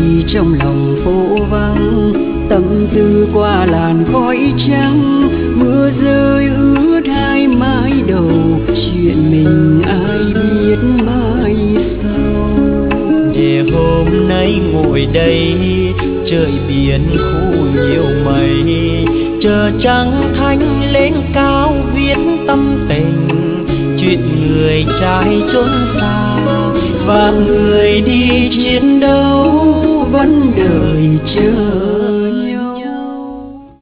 trong lòng phố vắng, tâm tư qua làn khói trắng, mưa rơi ướt hai mái đầu, chuyện mình ai biết mai sau. Để hôm nay ngồi đây trời biển khu nhiều mây, chờ trăng thanh lên cao viết tâm tình, chuyện người trai chốn xa và người đi chiến đấu vẫn đợi chờ.